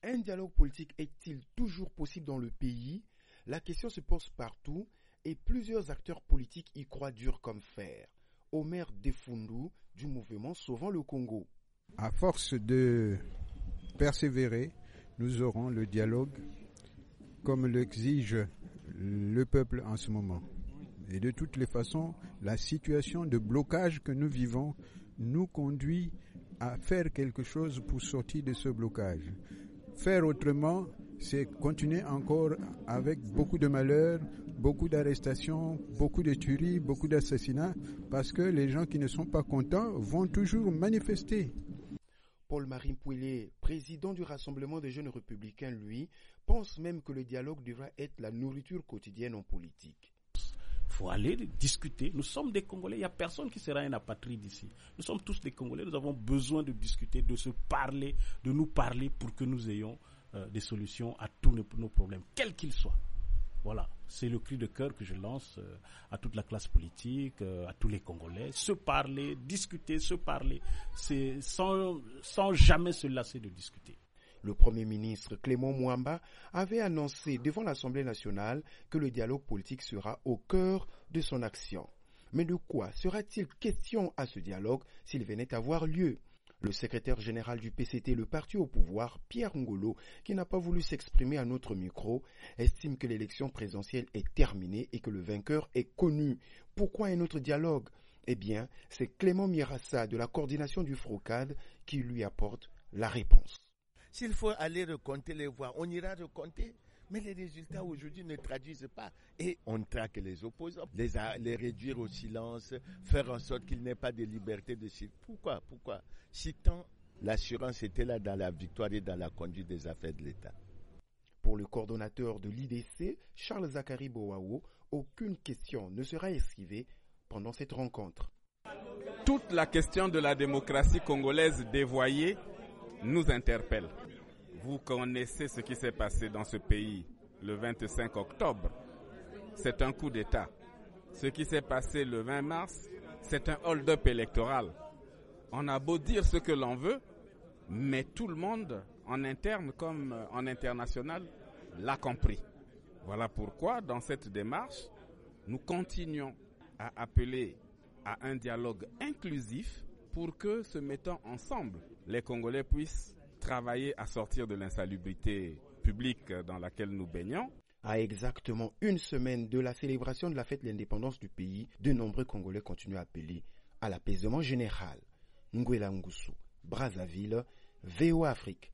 Un dialogue politique est-il toujours possible dans le pays? La question se pose partout et plusieurs acteurs politiques y croient dur comme fer. Omer Defundou du mouvement Sauvons le Congo. À force de persévérer, nous aurons le dialogue comme l'exige le peuple en ce moment. Et de toutes les façons, la situation de blocage que nous vivons nous conduit à faire quelque chose pour sortir de ce blocage. Faire autrement, c'est continuer encore avec beaucoup de malheurs, beaucoup d'arrestations, beaucoup de tueries, beaucoup d'assassinats, parce que les gens qui ne sont pas contents vont toujours manifester. Paul-Marie Pouillet, président du Rassemblement des jeunes républicains, lui, pense même que le dialogue devra être la nourriture quotidienne en politique. Il faut aller discuter. Nous sommes des Congolais. Il n'y a personne qui sera un apatride ici. Nous sommes tous des Congolais. Nous avons besoin de discuter, de se parler, de nous parler pour que nous ayons des solutions à tous nos problèmes, quels qu'ils soient. Voilà, c'est le cri de cœur que je lance à toute la classe politique, à tous les Congolais. Se parler, discuter, se parler. C'est sans jamais se lasser de discuter. Le Premier ministre Clément Mwamba avait annoncé devant l'Assemblée nationale que le dialogue politique sera au cœur de son action. Mais de quoi sera-t-il question à ce dialogue s'il venait à avoir lieu? Le secrétaire général du PCT, le parti au pouvoir, Pierre Ngolo, qui n'a pas voulu s'exprimer à notre micro, estime que l'élection présidentielle est terminée et que le vainqueur est connu. Pourquoi un autre dialogue? Eh bien, c'est Clément Mirassa de la coordination du FROCAD qui lui apporte la réponse. S'il faut aller recompter les voix, on ira recompter. Mais les résultats aujourd'hui ne traduisent pas. Et on traque les opposants, les réduire au silence, faire en sorte qu'il n'y ait pas de liberté de silence. Pourquoi? Si tant l'assurance était là dans la victoire et dans la conduite des affaires de l'État. Pour le coordonnateur de l'IDC, Charles Zachary Boao, aucune question ne sera esquivée pendant cette rencontre. Toute la question de la démocratie congolaise dévoyée nous interpelle. Vous connaissez ce qui s'est passé dans ce pays le 25 octobre. C'est un coup d'État. Ce qui s'est passé le 20 mars, c'est un hold-up électoral. On a beau dire ce que l'on veut, mais tout le monde, en interne comme en international, l'a compris. Voilà pourquoi, dans cette démarche, nous continuons à appeler à un dialogue inclusif pour que, se mettant ensemble, les Congolais puissent travailler à sortir de l'insalubrité publique dans laquelle nous baignons. À exactement une semaine de la célébration de la fête de l'indépendance du pays, de nombreux Congolais continuent à appeler à l'apaisement général. Ngwela Ngusu, Brazzaville, VOA Afrique.